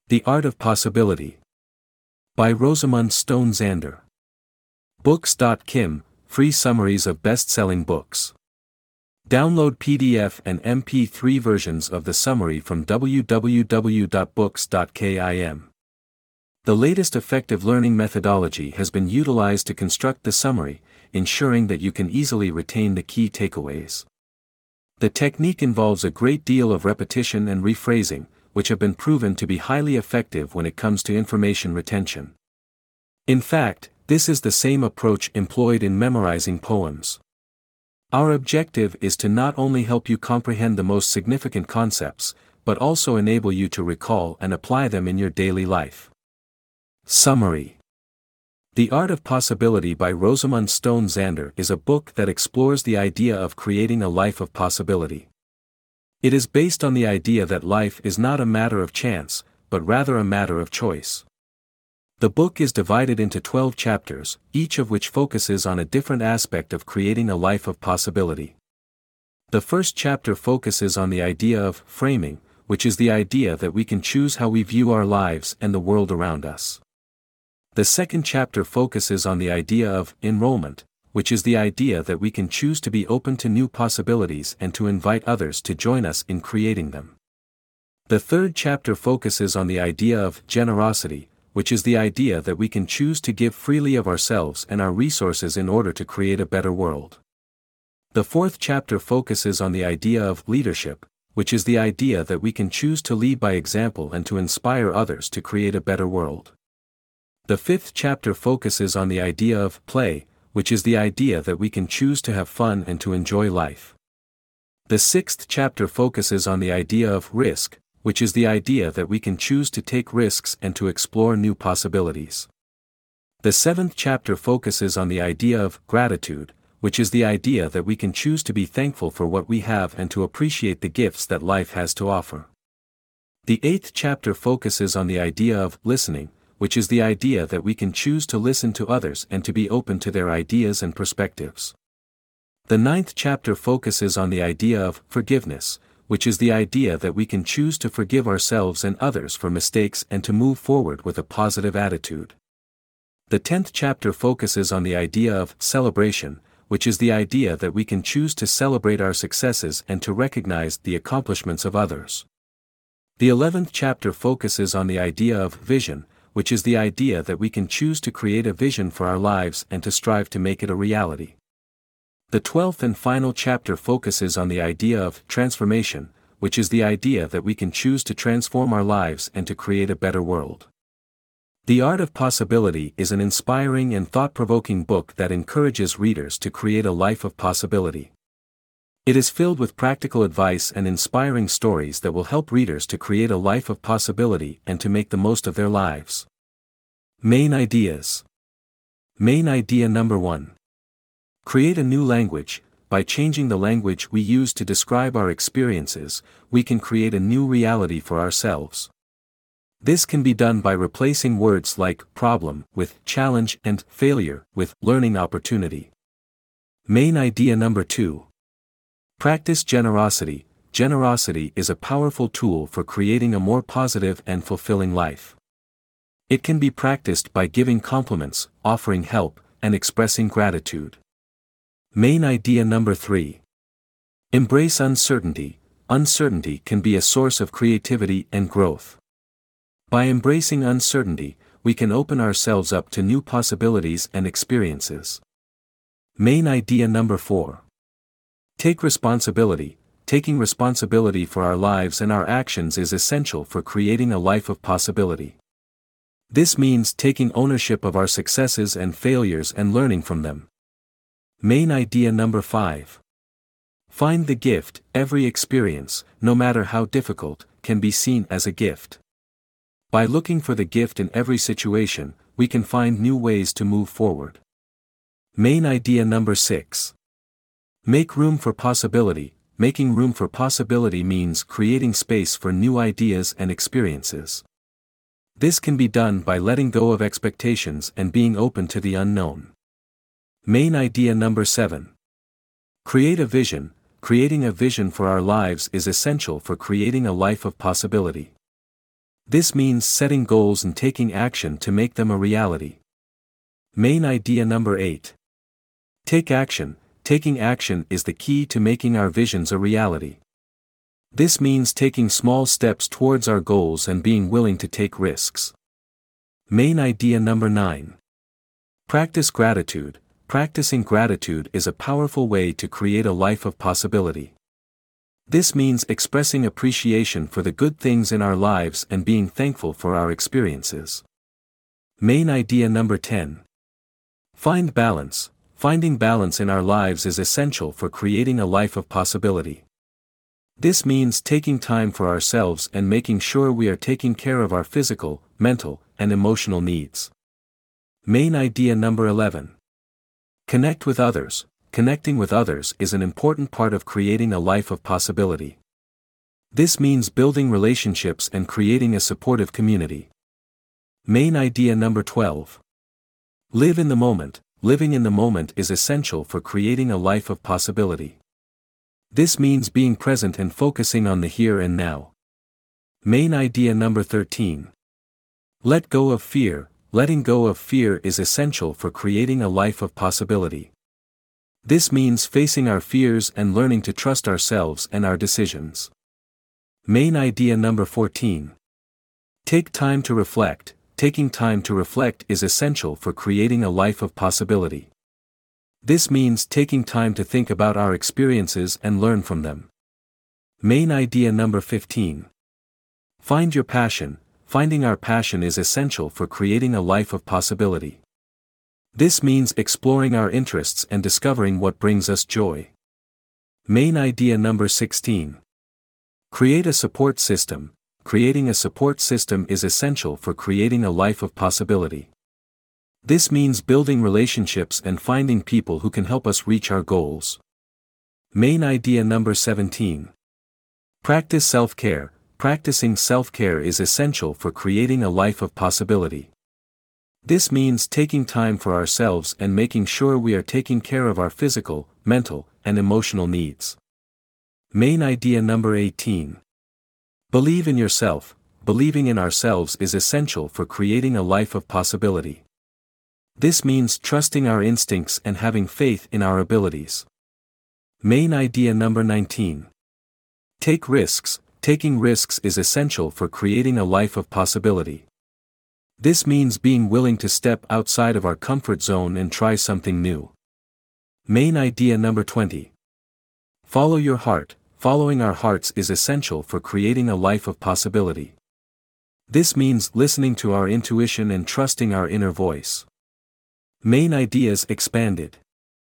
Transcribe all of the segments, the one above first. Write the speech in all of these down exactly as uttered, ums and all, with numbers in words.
The Art of Possibility. By Rosamund Stone Zander. Books dot kim, free summaries of best-selling books. Download P D F and M P three versions of the summary from w w w dot books dot kim. The latest effective learning methodology has been utilized to construct the summary, ensuring that you can easily retain the key takeaways. The technique involves a great deal of repetition and rephrasing, which have been proven to be highly effective when it comes to information retention. In fact, this is the same approach employed in memorizing poems. Our objective is to not only help you comprehend the most significant concepts, but also enable you to recall and apply them in your daily life. Summary. The Art of Possibility by Rosamund Stone Zander is a book that explores the idea of creating a life of possibility. It is based on the idea that life is not a matter of chance, but rather a matter of choice. The book is divided into twelve chapters, each of which focuses on a different aspect of creating a life of possibility. The first chapter focuses on the idea of framing, which is the idea that we can choose how we view our lives and the world around us. The second chapter focuses on the idea of enrollment, which is the idea that we can choose to be open to new possibilities and to invite others to join us in creating them. The third chapter focuses on the idea of generosity, which is the idea that we can choose to give freely of ourselves and our resources in order to create a better world. The fourth chapter focuses on the idea of leadership, which is the idea that we can choose to lead by example and to inspire others to create a better world. The fifth chapter focuses on the idea of play, which is the idea that we can choose to have fun and to enjoy life. The sixth chapter focuses on the idea of risk, which is the idea that we can choose to take risks and to explore new possibilities. The seventh chapter focuses on the idea of gratitude, which is the idea that we can choose to be thankful for what we have and to appreciate the gifts that life has to offer. The eighth chapter focuses on the idea of listening, which is the idea that we can choose to listen to others and to be open to their ideas and perspectives. The ninth chapter focuses on the idea of forgiveness, which is the idea that we can choose to forgive ourselves and others for mistakes and to move forward with a positive attitude. The tenth chapter focuses on the idea of celebration, which is the idea that we can choose to celebrate our successes and to recognize the accomplishments of others. The eleventh chapter focuses on the idea of vision, which is the idea that we can choose to create a vision for our lives and to strive to make it a reality. The twelfth and final chapter focuses on the idea of transformation, which is the idea that we can choose to transform our lives and to create a better world. The Art of Possibility is an inspiring and thought-provoking book that encourages readers to create a life of possibility. It is filled with practical advice and inspiring stories that will help readers to create a life of possibility and to make the most of their lives. Main ideas. Main idea number one. Create a new language. By changing the language we use to describe our experiences, we can create a new reality for ourselves. This can be done by replacing words like problem with challenge and failure with learning opportunity. Main idea number two. Practice generosity. Generosity is a powerful tool for creating a more positive and fulfilling life. It can be practiced by giving compliments, offering help, and expressing gratitude. Main idea number three. Embrace uncertainty. Uncertainty can be a source of creativity and growth. By embracing uncertainty, we can open ourselves up to new possibilities and experiences. Main idea number four. Take responsibility. Taking responsibility for our lives and our actions is essential for creating a life of possibility. This means taking ownership of our successes and failures and learning from them. Main idea number five. Find the gift. Every experience, no matter how difficult, can be seen as a gift. By looking for the gift in every situation, we can find new ways to move forward. Main idea number six. Make room for possibility. Making room for possibility means creating space for new ideas and experiences. This can be done by letting go of expectations and being open to the unknown. Main idea number seven. Create a vision. Creating a vision for our lives is essential for creating a life of possibility. This means setting goals and taking action to make them a reality. Main idea number eight. Take action. Taking action is the key to making our visions a reality. This means taking small steps towards our goals and being willing to take risks. Main idea number nine. Practice gratitude. Practicing gratitude is a powerful way to create a life of possibility. This means expressing appreciation for the good things in our lives and being thankful for our experiences. Main idea number ten. Find balance. Finding balance in our lives is essential for creating a life of possibility. This means taking time for ourselves and making sure we are taking care of our physical, mental, and emotional needs. Main idea number eleven. Connect with others. Connecting with others is an important part of creating a life of possibility. This means building relationships and creating a supportive community. Main idea number twelve. Live in the moment. Living in the moment is essential for creating a life of possibility. This means being present and focusing on the here and now. Main idea number thirteen. Let go of fear. Letting go of fear is essential for creating a life of possibility. This means facing our fears and learning to trust ourselves and our decisions. Main idea number fourteen. Take time to reflect. Taking time to reflect is essential for creating a life of possibility. This means taking time to think about our experiences and learn from them. Main idea number fifteen. Find your passion. Finding our passion is essential for creating a life of possibility. This means exploring our interests and discovering what brings us joy. Main idea number sixteen. Create a support system. Creating a support system is essential for creating a life of possibility. This means building relationships and finding people who can help us reach our goals. Main idea number seventeen. Practice self-care. Practicing self-care is essential for creating a life of possibility. This means taking time for ourselves and making sure we are taking care of our physical, mental, and emotional needs. Main idea number eighteen. Believe in yourself. Believing in ourselves is essential for creating a life of possibility. This means trusting our instincts and having faith in our abilities. Main idea number nineteen. Take risks. Taking risks is essential for creating a life of possibility. This means being willing to step outside of our comfort zone and try something new. Main idea number twenty. Follow your heart. Following our hearts is essential for creating a life of possibility. This means listening to our intuition and trusting our inner voice. Main ideas expanded.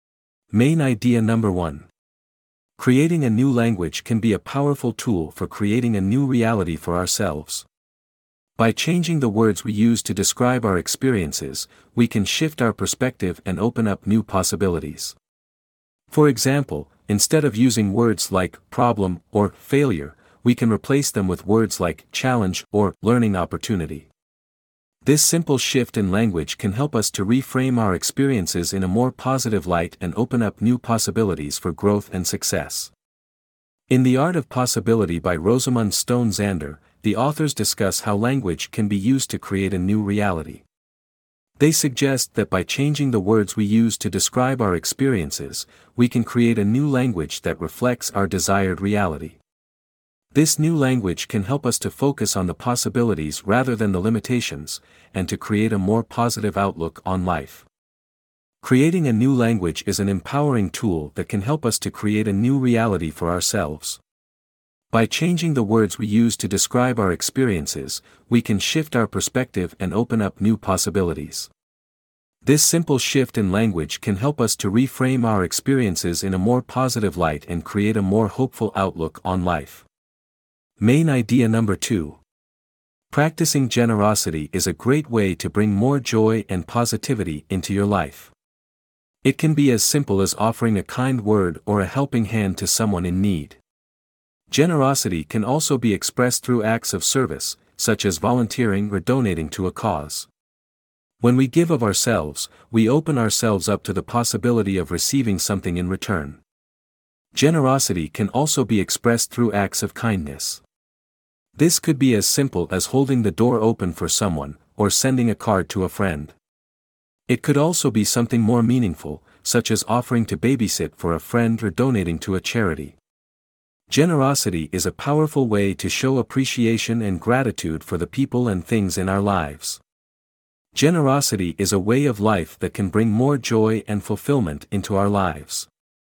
Main idea number one. Creating a new language can be a powerful tool for creating a new reality for ourselves. By changing the words we use to describe our experiences, we can shift our perspective and open up new possibilities. For example, instead of using words like problem or failure, we can replace them with words like challenge or learning opportunity. This simple shift in language can help us to reframe our experiences in a more positive light and open up new possibilities for growth and success. In The Art of Possibility by Rosamund Stone Zander, the authors discuss how language can be used to create a new reality. They suggest that by changing the words we use to describe our experiences, we can create a new language that reflects our desired reality. This new language can help us to focus on the possibilities rather than the limitations, and to create a more positive outlook on life. Creating a new language is an empowering tool that can help us to create a new reality for ourselves. By changing the words we use to describe our experiences, we can shift our perspective and open up new possibilities. This simple shift in language can help us to reframe our experiences in a more positive light and create a more hopeful outlook on life. Main idea number two. Practicing generosity is a great way to bring more joy and positivity into your life. It can be as simple as offering a kind word or a helping hand to someone in need. Generosity can also be expressed through acts of service, such as volunteering or donating to a cause. When we give of ourselves, we open ourselves up to the possibility of receiving something in return. Generosity can also be expressed through acts of kindness. This could be as simple as holding the door open for someone, or sending a card to a friend. It could also be something more meaningful, such as offering to babysit for a friend or donating to a charity. Generosity is a powerful way to show appreciation and gratitude for the people and things in our lives. Generosity is a way of life that can bring more joy and fulfillment into our lives.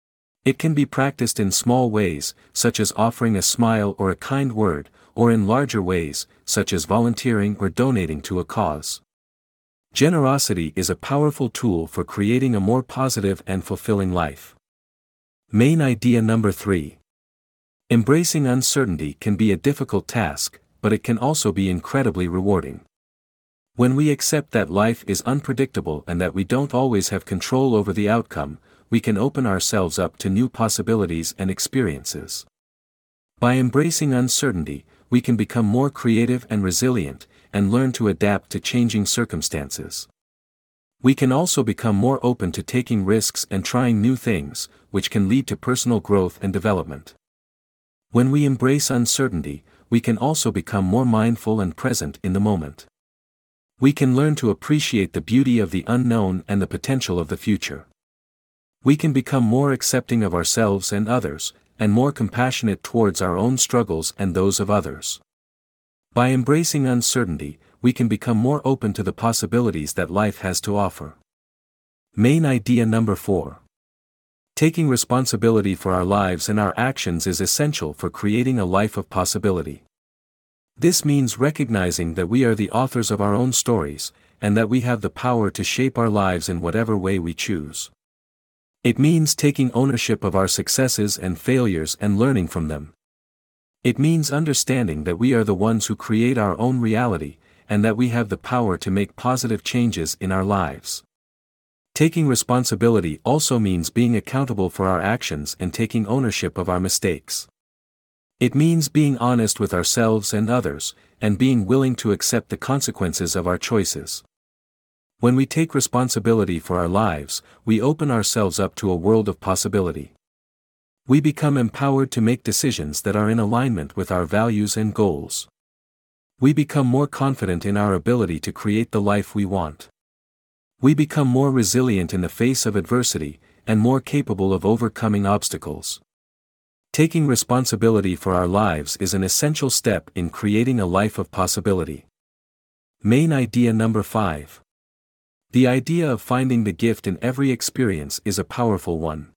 It can be practiced in small ways, such as offering a smile or a kind word, or in larger ways, such as volunteering or donating to a cause. Generosity is a powerful tool for creating a more positive and fulfilling life. Main idea number three. Embracing uncertainty can be a difficult task, but it can also be incredibly rewarding. When we accept that life is unpredictable and that we don't always have control over the outcome, we can open ourselves up to new possibilities and experiences. By embracing uncertainty, we can become more creative and resilient, and learn to adapt to changing circumstances. We can also become more open to taking risks and trying new things, which can lead to personal growth and development. When we embrace uncertainty, we can also become more mindful and present in the moment. We can learn to appreciate the beauty of the unknown and the potential of the future. We can become more accepting of ourselves and others, and more compassionate towards our own struggles and those of others. By embracing uncertainty, we can become more open to the possibilities that life has to offer. Main idea number four. Taking responsibility for our lives and our actions is essential for creating a life of possibility. This means recognizing that we are the authors of our own stories, and that we have the power to shape our lives in whatever way we choose. It means taking ownership of our successes and failures and learning from them. It means understanding that we are the ones who create our own reality, and that we have the power to make positive changes in our lives. Taking responsibility also means being accountable for our actions and taking ownership of our mistakes. It means being honest with ourselves and others, and being willing to accept the consequences of our choices. When we take responsibility for our lives, we open ourselves up to a world of possibility. We become empowered to make decisions that are in alignment with our values and goals. We become more confident in our ability to create the life we want. We become more resilient in the face of adversity, and more capable of overcoming obstacles. Taking responsibility for our lives is an essential step in creating a life of possibility. Main idea number five. The idea of finding the gift in every experience is a powerful one.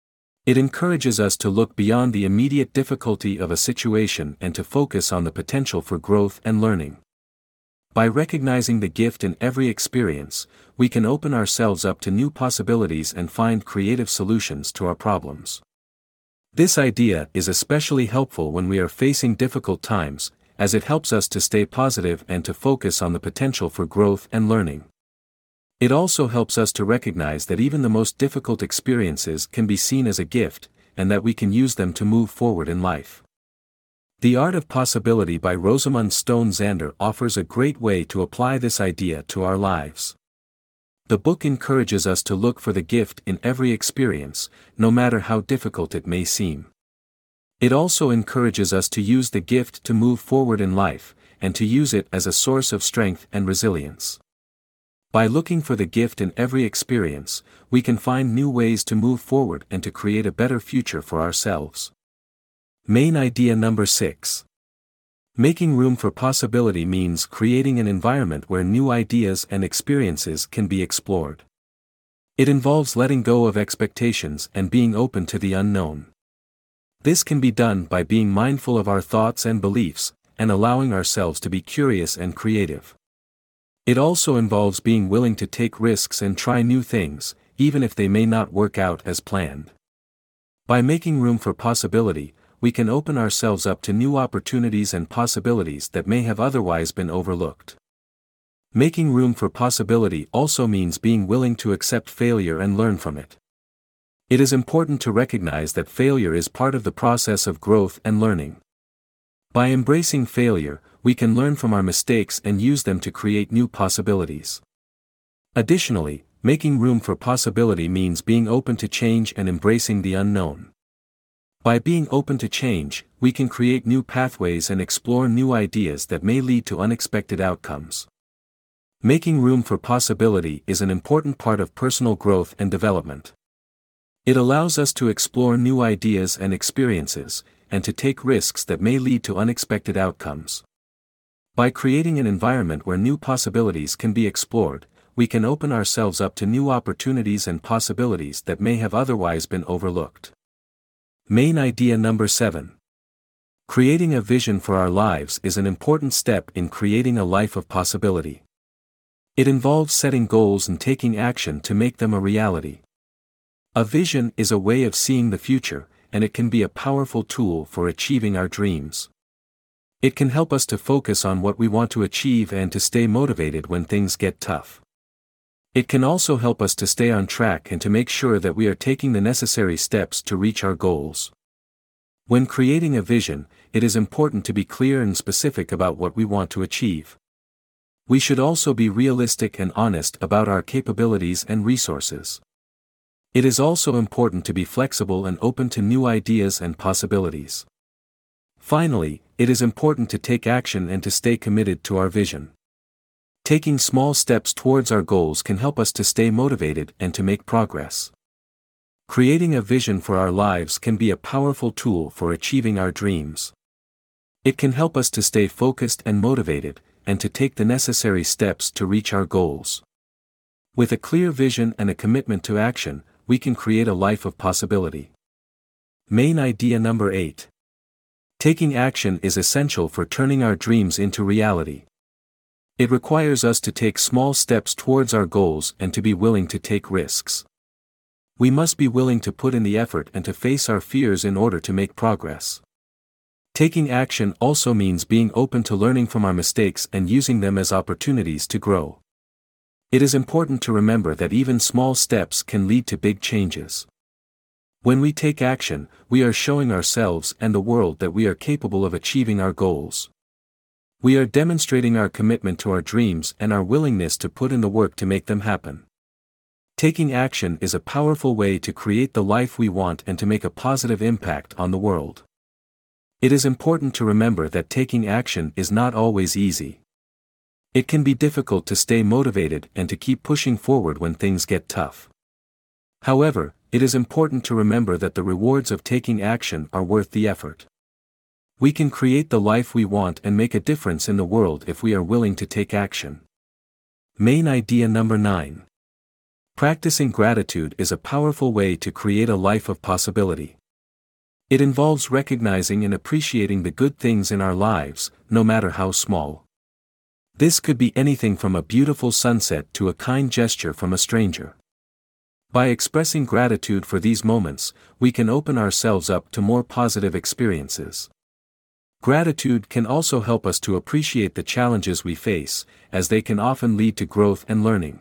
It encourages us to look beyond the immediate difficulty of a situation and to focus on the potential for growth and learning. By recognizing the gift in every experience, we can open ourselves up to new possibilities and find creative solutions to our problems. This idea is especially helpful when we are facing difficult times, as it helps us to stay positive and to focus on the potential for growth and learning. It also helps us to recognize that even the most difficult experiences can be seen as a gift, and that we can use them to move forward in life. The Art of Possibility by Rosamund Stone Zander offers a great way to apply this idea to our lives. The book encourages us to look for the gift in every experience, no matter how difficult it may seem. It also encourages us to use the gift to move forward in life, and to use it as a source of strength and resilience. By looking for the gift in every experience, we can find new ways to move forward and to create a better future for ourselves. Main idea number six. Making room for possibility means creating an environment where new ideas and experiences can be explored. It involves letting go of expectations and being open to the unknown. This can be done by being mindful of our thoughts and beliefs, and allowing ourselves to be curious and creative. It also involves being willing to take risks and try new things, even if they may not work out as planned. By making room for possibility, we can open ourselves up to new opportunities and possibilities that may have otherwise been overlooked. Making room for possibility also means being willing to accept failure and learn from it. It is important to recognize that failure is part of the process of growth and learning. By embracing failure, we can learn from our mistakes and use them to create new possibilities. Additionally, making room for possibility means being open to change and embracing the unknown. By being open to change, we can create new pathways and explore new ideas that may lead to unexpected outcomes. Making room for possibility is an important part of personal growth and development. It allows us to explore new ideas and experiences, and to take risks that may lead to unexpected outcomes. By creating an environment where new possibilities can be explored, we can open ourselves up to new opportunities and possibilities that may have otherwise been overlooked. Main idea number seven. Creating a vision for our lives is an important step in creating a life of possibility. It involves setting goals and taking action to make them a reality. A vision is a way of seeing the future, and it can be a powerful tool for achieving our dreams. It can help us to focus on what we want to achieve and to stay motivated when things get tough. It can also help us to stay on track and to make sure that we are taking the necessary steps to reach our goals. When creating a vision, it is important to be clear and specific about what we want to achieve. We should also be realistic and honest about our capabilities and resources. It is also important to be flexible and open to new ideas and possibilities. Finally, it is important to take action and to stay committed to our vision. Taking small steps towards our goals can help us to stay motivated and to make progress. Creating a vision for our lives can be a powerful tool for achieving our dreams. It can help us to stay focused and motivated, and to take the necessary steps to reach our goals. With a clear vision and a commitment to action, we can create a life of possibility. Main idea number eight. Taking action is essential for turning our dreams into reality. It requires us to take small steps towards our goals and to be willing to take risks. We must be willing to put in the effort and to face our fears in order to make progress. Taking action also means being open to learning from our mistakes and using them as opportunities to grow. It is important to remember that even small steps can lead to big changes. When we take action, we are showing ourselves and the world that we are capable of achieving our goals. We are demonstrating our commitment to our dreams and our willingness to put in the work to make them happen. Taking action is a powerful way to create the life we want and to make a positive impact on the world. It is important to remember that taking action is not always easy. It can be difficult to stay motivated and to keep pushing forward when things get tough. However, it is important to remember that the rewards of taking action are worth the effort. We can create the life we want and make a difference in the world if we are willing to take action. Main idea number nine. Practicing gratitude is a powerful way to create a life of possibility. It involves recognizing and appreciating the good things in our lives, no matter how small. This could be anything from a beautiful sunset to a kind gesture from a stranger. By expressing gratitude for these moments, we can open ourselves up to more positive experiences. Gratitude can also help us to appreciate the challenges we face, as they can often lead to growth and learning.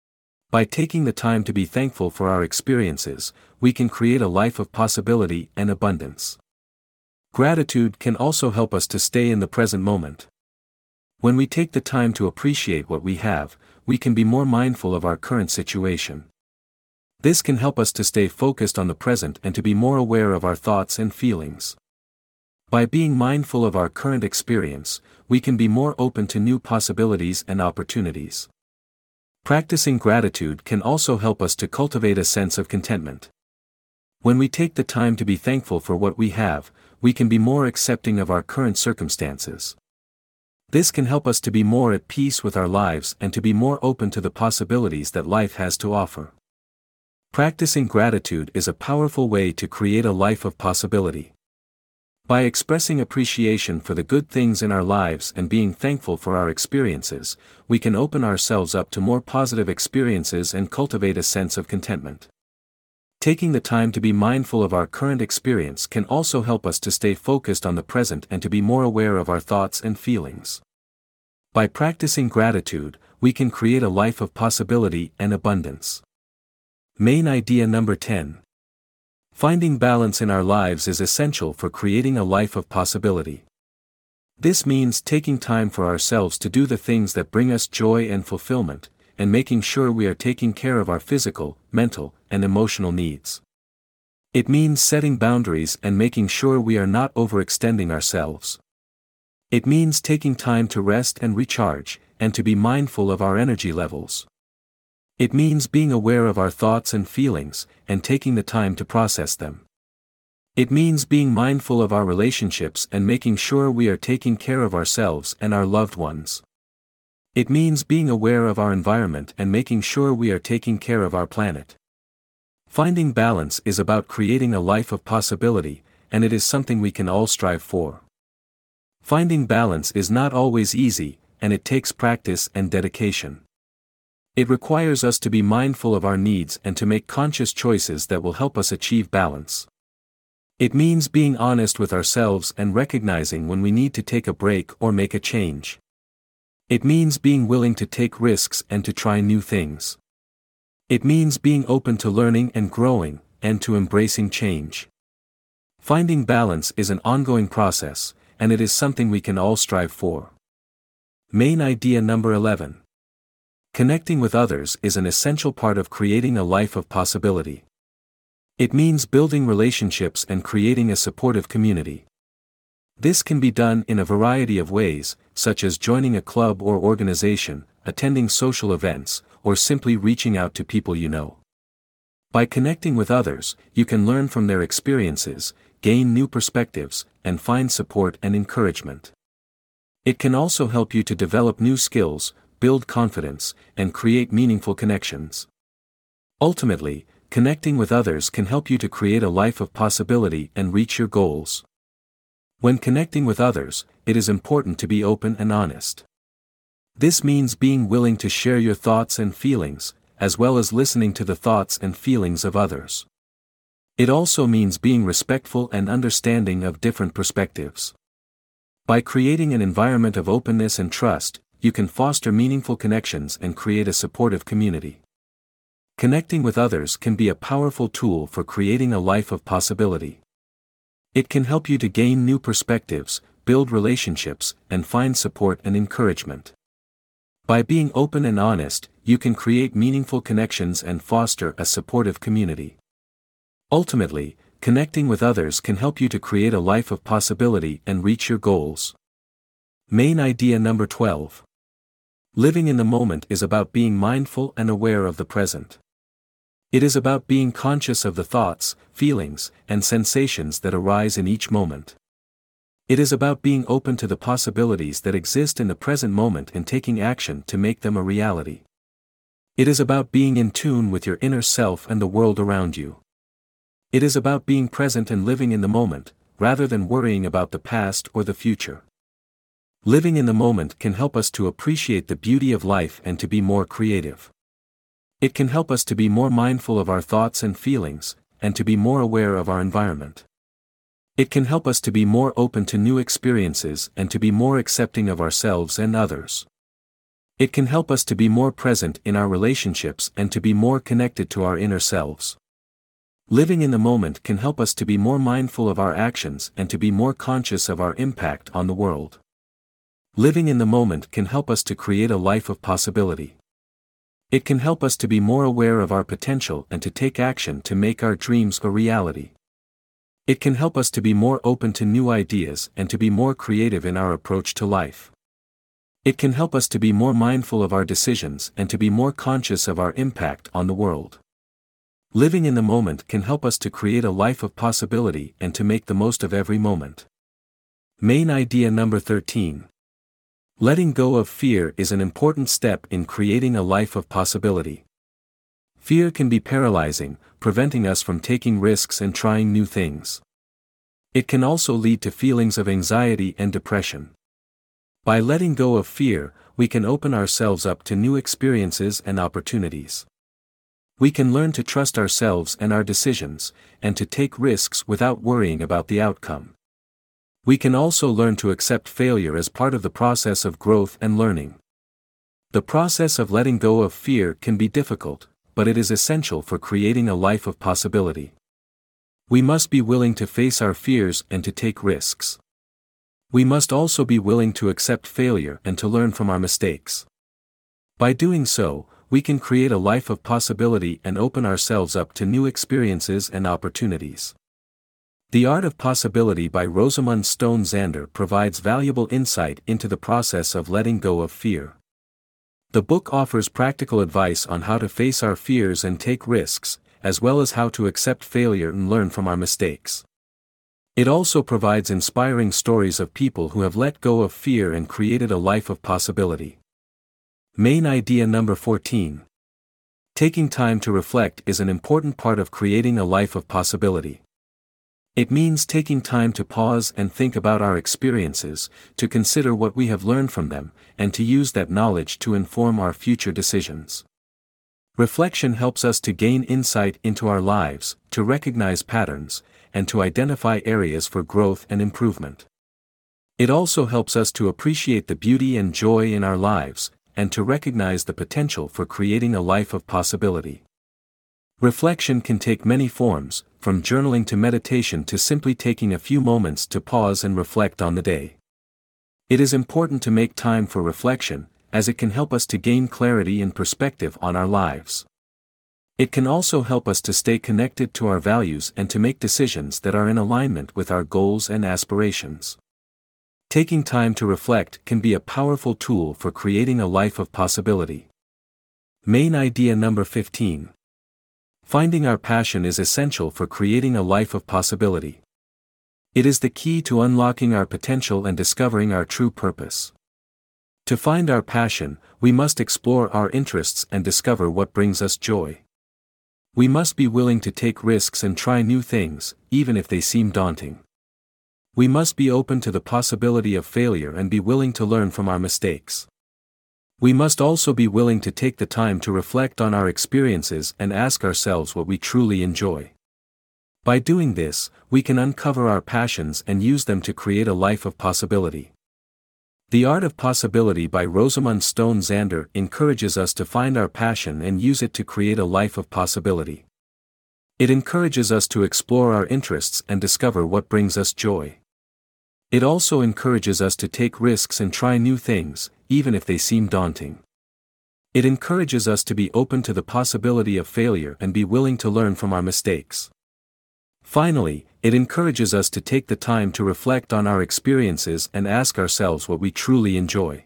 By taking the time to be thankful for our experiences, we can create a life of possibility and abundance. Gratitude can also help us to stay in the present moment. When we take the time to appreciate what we have, we can be more mindful of our current situation. This can help us to stay focused on the present and to be more aware of our thoughts and feelings. By being mindful of our current experience, we can be more open to new possibilities and opportunities. Practicing gratitude can also help us to cultivate a sense of contentment. When we take the time to be thankful for what we have, we can be more accepting of our current circumstances. This can help us to be more at peace with our lives and to be more open to the possibilities that life has to offer. Practicing gratitude is a powerful way to create a life of possibility. By expressing appreciation for the good things in our lives and being thankful for our experiences, we can open ourselves up to more positive experiences and cultivate a sense of contentment. Taking the time to be mindful of our current experience can also help us to stay focused on the present and to be more aware of our thoughts and feelings. By practicing gratitude, we can create a life of possibility and abundance. Main idea number ten. Finding balance in our lives is essential for creating a life of possibility. This means taking time for ourselves to do the things that bring us joy and fulfillment, and making sure we are taking care of our physical, mental, and emotional needs. It means setting boundaries and making sure we are not overextending ourselves. It means taking time to rest and recharge, and to be mindful of our energy levels. It means being aware of our thoughts and feelings, and taking the time to process them. It means being mindful of our relationships and making sure we are taking care of ourselves and our loved ones. It means being aware of our environment and making sure we are taking care of our planet. Finding balance is about creating a life of possibility, and it is something we can all strive for. Finding balance is not always easy, and it takes practice and dedication. It requires us to be mindful of our needs and to make conscious choices that will help us achieve balance. It means being honest with ourselves and recognizing when we need to take a break or make a change. It means being willing to take risks and to try new things. It means being open to learning and growing, and to embracing change. Finding balance is an ongoing process, and it is something we can all strive for. Main idea number eleven. Connecting with others is an essential part of creating a life of possibility. It means building relationships and creating a supportive community. This can be done in a variety of ways, such as joining a club or organization, attending social events, or simply reaching out to people you know. By connecting with others, you can learn from their experiences, gain new perspectives, and find support and encouragement. It can also help you to develop new skills, build confidence, and create meaningful connections. Ultimately, connecting with others can help you to create a life of possibility and reach your goals. When connecting with others, it is important to be open and honest. This means being willing to share your thoughts and feelings, as well as listening to the thoughts and feelings of others. It also means being respectful and understanding of different perspectives. By creating an environment of openness and trust, you can foster meaningful connections and create a supportive community. Connecting with others can be a powerful tool for creating a life of possibility. It can help you to gain new perspectives, build relationships, and find support and encouragement. By being open and honest, you can create meaningful connections and foster a supportive community. Ultimately, connecting with others can help you to create a life of possibility and reach your goals. Main idea number twelve. Living in the moment is about being mindful and aware of the present. It is about being conscious of the thoughts, feelings, and sensations that arise in each moment. It is about being open to the possibilities that exist in the present moment and taking action to make them a reality. It is about being in tune with your inner self and the world around you. It is about being present and living in the moment, rather than worrying about the past or the future. Living in the moment can help us to appreciate the beauty of life and to be more creative. It can help us to be more mindful of our thoughts and feelings, and to be more aware of our environment. It can help us to be more open to new experiences and to be more accepting of ourselves and others. It can help us to be more present in our relationships and to be more connected to our inner selves. Living in the moment can help us to be more mindful of our actions and to be more conscious of our impact on the world. Living in the moment can help us to create a life of possibility. It can help us to be more aware of our potential and to take action to make our dreams a reality. It can help us to be more open to new ideas and to be more creative in our approach to life. It can help us to be more mindful of our decisions and to be more conscious of our impact on the world. Living in the moment can help us to create a life of possibility and to make the most of every moment. Main idea number thirteen. Letting go of fear is an important step in creating a life of possibility. Fear can be paralyzing, preventing us from taking risks and trying new things. It can also lead to feelings of anxiety and depression. By letting go of fear, we can open ourselves up to new experiences and opportunities. We can learn to trust ourselves and our decisions, and to take risks without worrying about the outcome. We can also learn to accept failure as part of the process of growth and learning. The process of letting go of fear can be difficult, but it is essential for creating a life of possibility. We must be willing to face our fears and to take risks. We must also be willing to accept failure and to learn from our mistakes. By doing so, we can create a life of possibility and open ourselves up to new experiences and opportunities. The Art of Possibility by Rosamund Stone Zander provides valuable insight into the process of letting go of fear. The book offers practical advice on how to face our fears and take risks, as well as how to accept failure and learn from our mistakes. It also provides inspiring stories of people who have let go of fear and created a life of possibility. Main idea number fourteen. Taking time to reflect is an important part of creating a life of possibility. It means taking time to pause and think about our experiences, to consider what we have learned from them, and to use that knowledge to inform our future decisions. Reflection helps us to gain insight into our lives, to recognize patterns, and to identify areas for growth and improvement. It also helps us to appreciate the beauty and joy in our lives, and to recognize the potential for creating a life of possibility. Reflection can take many forms, from journaling to meditation to simply taking a few moments to pause and reflect on the day. It is important to make time for reflection, as it can help us to gain clarity and perspective on our lives. It can also help us to stay connected to our values and to make decisions that are in alignment with our goals and aspirations. Taking time to reflect can be a powerful tool for creating a life of possibility. Main idea number fifteen. Finding our passion is essential for creating a life of possibility. It is the key to unlocking our potential and discovering our true purpose. To find our passion, we must explore our interests and discover what brings us joy. We must be willing to take risks and try new things, even if they seem daunting. We must be open to the possibility of failure and be willing to learn from our mistakes. We must also be willing to take the time to reflect on our experiences and ask ourselves what we truly enjoy. By doing this, we can uncover our passions and use them to create a life of possibility. The Art of Possibility by Rosamund Stone Zander encourages us to find our passion and use it to create a life of possibility. It encourages us to explore our interests and discover what brings us joy. It also encourages us to take risks and try new things, even if they seem daunting. It encourages us to be open to the possibility of failure and be willing to learn from our mistakes. Finally, it encourages us to take the time to reflect on our experiences and ask ourselves what we truly enjoy.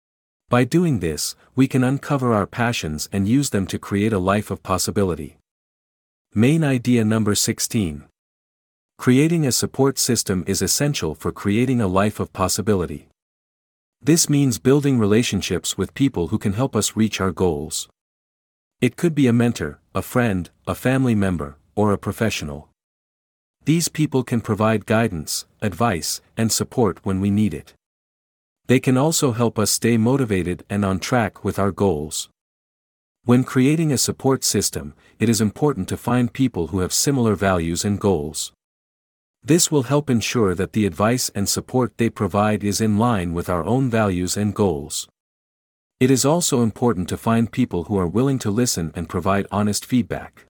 By doing this, we can uncover our passions and use them to create a life of possibility. Main idea number sixteen. Creating a support system is essential for creating a life of possibility. This means building relationships with people who can help us reach our goals. It could be a mentor, a friend, a family member, or a professional. These people can provide guidance, advice, and support when we need it. They can also help us stay motivated and on track with our goals. When creating a support system, it is important to find people who have similar values and goals. This will help ensure that the advice and support they provide is in line with our own values and goals. It is also important to find people who are willing to listen and provide honest feedback.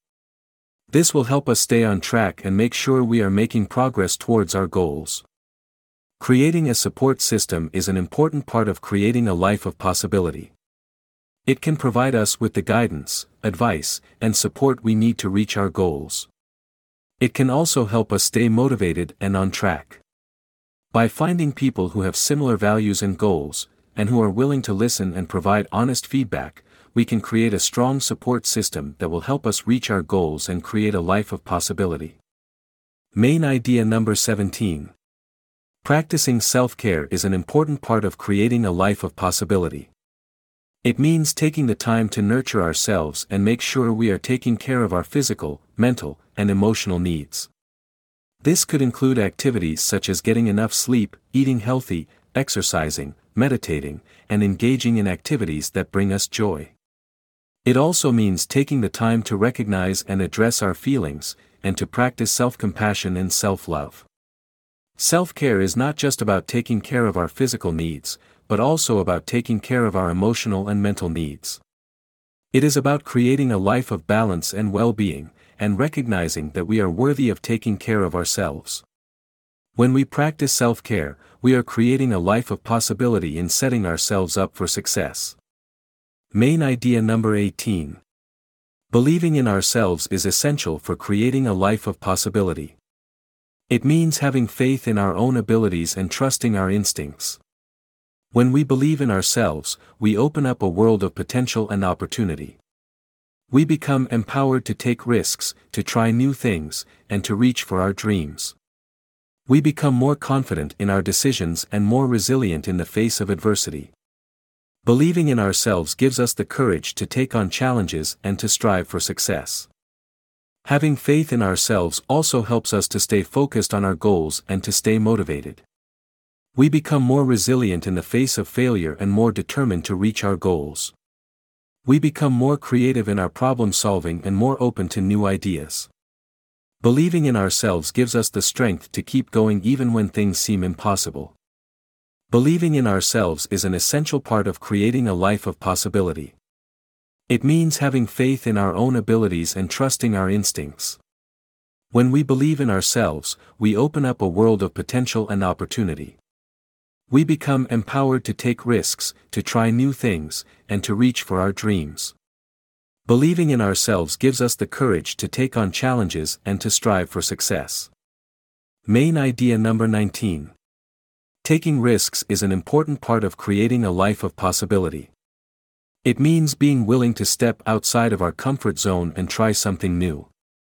This will help us stay on track and make sure we are making progress towards our goals. Creating a support system is an important part of creating a life of possibility. It can provide us with the guidance, advice, and support we need to reach our goals. It can also help us stay motivated and on track. By finding people who have similar values and goals, and who are willing to listen and provide honest feedback, we can create a strong support system that will help us reach our goals and create a life of possibility. Main idea number seventeen. Practicing self-care is an important part of creating a life of possibility. It means taking the time to nurture ourselves and make sure we are taking care of our physical, mental, and emotional needs. This could include activities such as getting enough sleep, eating healthy, exercising, meditating, and engaging in activities that bring us joy. It also means taking the time to recognize and address our feelings, and to practice self-compassion and self-love. Self-care is not just about taking care of our physical needs, but also about taking care of our emotional and mental needs. It is about creating a life of balance and well-being, and recognizing that we are worthy of taking care of ourselves. When we practice self-care, we are creating a life of possibility in setting ourselves up for success. Main idea number eighteen. Believing in ourselves is essential for creating a life of possibility. It means having faith in our own abilities and trusting our instincts. When we believe in ourselves, we open up a world of potential and opportunity. We become empowered to take risks, to try new things, and to reach for our dreams. We become more confident in our decisions and more resilient in the face of adversity. Believing in ourselves gives us the courage to take on challenges and to strive for success. Having faith in ourselves also helps us to stay focused on our goals and to stay motivated. We become more resilient in the face of failure and more determined to reach our goals. We become more creative in our problem solving and more open to new ideas. Believing in ourselves gives us the strength to keep going even when things seem impossible. Believing in ourselves is an essential part of creating a life of possibility. It means having faith in our own abilities and trusting our instincts. When we believe in ourselves, we open up a world of potential and opportunity. We become empowered to take risks, to try new things, and to reach for our dreams. Believing in ourselves gives us the courage to take on challenges and to strive for success. Main idea number nineteen. Taking risks is an important part of creating a life of possibility. It means being willing to step outside of our comfort zone and try something new.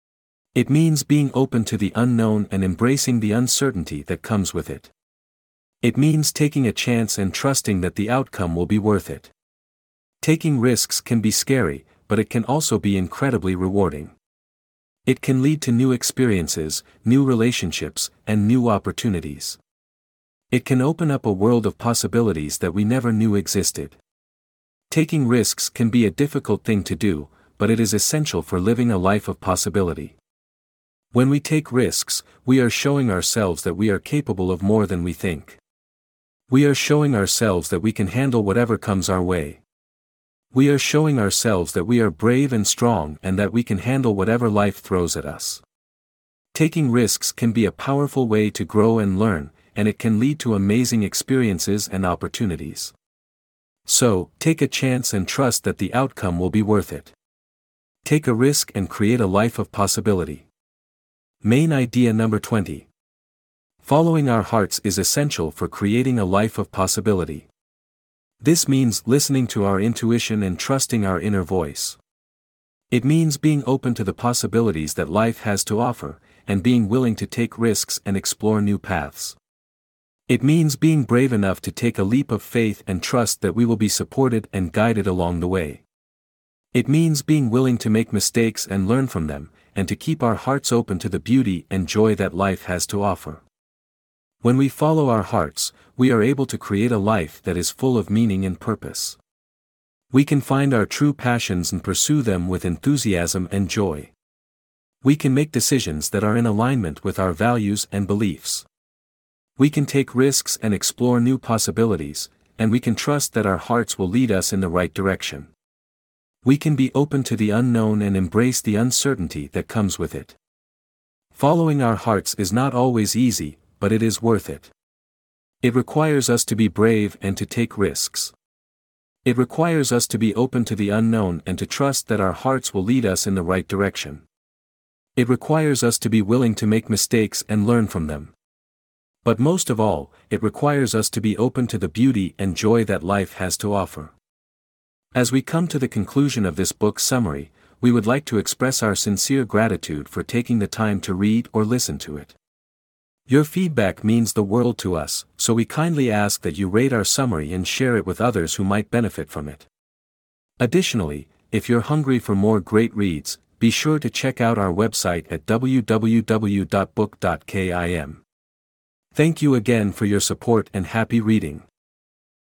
It means being open to the unknown and embracing the uncertainty that comes with it. It means taking a chance and trusting that the outcome will be worth it. Taking risks can be scary, but it can also be incredibly rewarding. It can lead to new experiences, new relationships, and new opportunities. It can open up a world of possibilities that we never knew existed. Taking risks can be a difficult thing to do, but it is essential for living a life of possibility. When we take risks, we are showing ourselves that we are capable of more than we think. We are showing ourselves that we can handle whatever comes our way. We are showing ourselves that we are brave and strong and that we can handle whatever life throws at us. Taking risks can be a powerful way to grow and learn, and it can lead to amazing experiences and opportunities. So, take a chance and trust that the outcome will be worth it. Take a risk and create a life of possibility. Main idea number twenty. Following our hearts is essential for creating a life of possibility. This means listening to our intuition and trusting our inner voice. It means being open to the possibilities that life has to offer, and being willing to take risks and explore new paths. It means being brave enough to take a leap of faith and trust that we will be supported and guided along the way. It means being willing to make mistakes and learn from them, and to keep our hearts open to the beauty and joy that life has to offer. When we follow our hearts, we are able to create a life that is full of meaning and purpose. We can find our true passions and pursue them with enthusiasm and joy. We can make decisions that are in alignment with our values and beliefs. We can take risks and explore new possibilities, and we can trust that our hearts will lead us in the right direction. We can be open to the unknown and embrace the uncertainty that comes with it. Following our hearts is not always easy, but it is worth it. It requires us to be brave and to take risks. It requires us to be open to the unknown and to trust that our hearts will lead us in the right direction. It requires us to be willing to make mistakes and learn from them. But most of all, it requires us to be open to the beauty and joy that life has to offer. As we come to the conclusion of this book summary, we would like to express our sincere gratitude for taking the time to read or listen to it. Your feedback means the world to us, so we kindly ask that you rate our summary and share it with others who might benefit from it. Additionally, if you're hungry for more great reads, be sure to check out our website at w w w dot book dot kim. Thank you again for your support and happy reading.